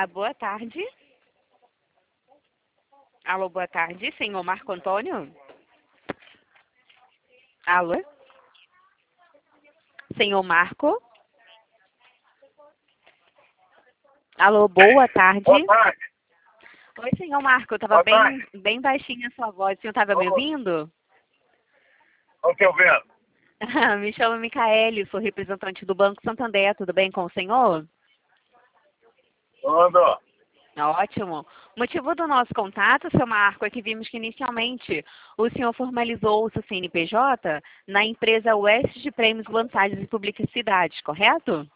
boa tarde. Alô, boa tarde, senhor Marco Antônio? Alô? Senhor Marco? Alô, boa tarde. Boa tarde. Oi, senhor Marco, estava Boa tarde. bem baixinha a sua voz. O senhor estava me ouvindo? Estou te ouvindo. Me chamo Micaele, sou representante do Banco Santander. Tudo bem com o senhor? Tudo. Ótimo. O motivo do nosso contato, seu Marco, é que vimos que inicialmente o senhor formalizou o seu CNPJ na empresa Oeste de Prêmios, Vantagens e Publicidades, correto?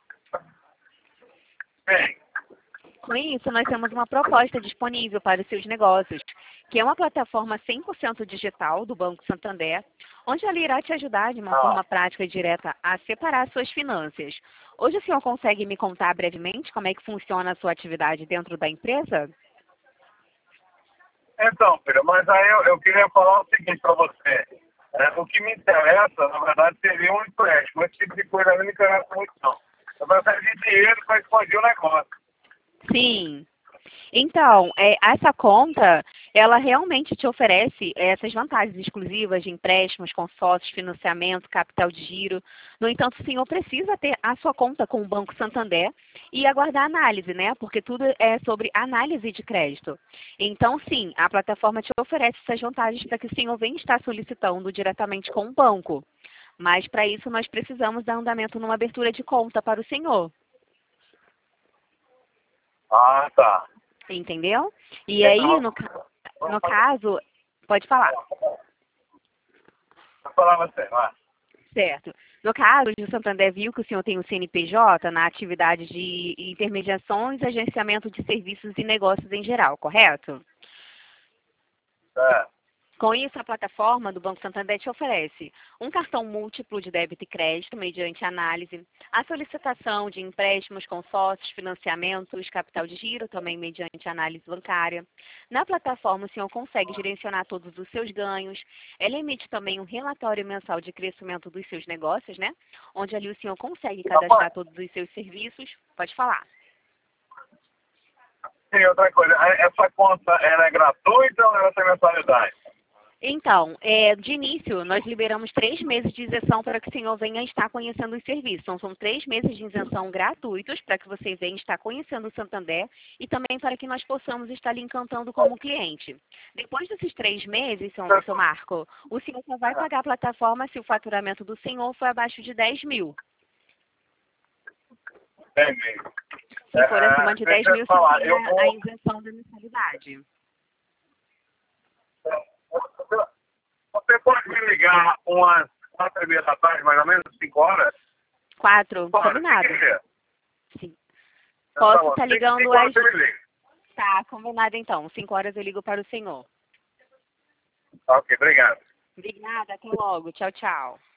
Bem, Com isso, nós temos uma proposta disponível para os seus negócios, que é uma plataforma 100% digital do Banco Santander, onde ela irá te ajudar de uma forma prática e direta a separar suas finanças. Hoje o senhor consegue me contar brevemente como é que funciona a sua atividade dentro da empresa? então, filha, mas aí eu queria falar o seguinte para você. O que me interessa, na verdade, seria um empréstimo. Esse tipo de coisa não me interessa muito, não. Eu preciso de dinheiro para expandir o negócio. Sim. Então, essa conta, ela realmente te oferece essas vantagens exclusivas de empréstimos, consórcios, financiamento, capital de giro. No entanto, o senhor precisa ter a sua conta com o Banco Santander e aguardar análise, né? Porque tudo é sobre análise de crédito. Então, sim, a plataforma te oferece essas vantagens para que o senhor venha estar solicitando diretamente com o banco. Mas, para isso, nós precisamos dar andamento numa abertura de conta para o senhor. Ah, tá. Entendeu? E aí, no caso, pode falar. Vou falar você, vai. Certo. No caso, o Santander viu que o senhor tem o CNPJ na atividade de intermediações, agenciamento de serviços e negócios em geral, correto? É. Com isso, a plataforma do Banco Santander te oferece um cartão múltiplo de débito e crédito mediante análise, a solicitação de empréstimos, consórcios, financiamentos, capital de giro, também mediante análise bancária. Na plataforma, o senhor consegue gerenciar todos os seus ganhos. Ela emite também um relatório mensal de crescimento dos seus negócios, né? Onde ali o senhor consegue cadastrar todos os seus serviços. Pode falar. Sim, outra coisa. Essa conta, ela é gratuita ou ela tem mensalidade? Então, de início, nós liberamos 3 meses de isenção para que o senhor venha estar conhecendo os serviços. Então, são 3 meses de isenção gratuitos para que você venha estar conhecendo o Santander e também para que nós possamos estar lhe encantando como cliente. Depois desses 3 meses, seu Marco, o senhor só vai pagar a plataforma se o faturamento do senhor for abaixo de 10 mil. Entendi. Se for acima de 10 mil, falar, você tem a isenção da mensalidade. Você pode me ligar umas 4h30 da tarde, mais ou menos, 5 horas? 4, combinado. Sim. Posso estar ligando 5 horas você me liga. Tá, combinado então. 5 horas eu ligo para o senhor. Ok, obrigado. Obrigada, até logo. Tchau, tchau.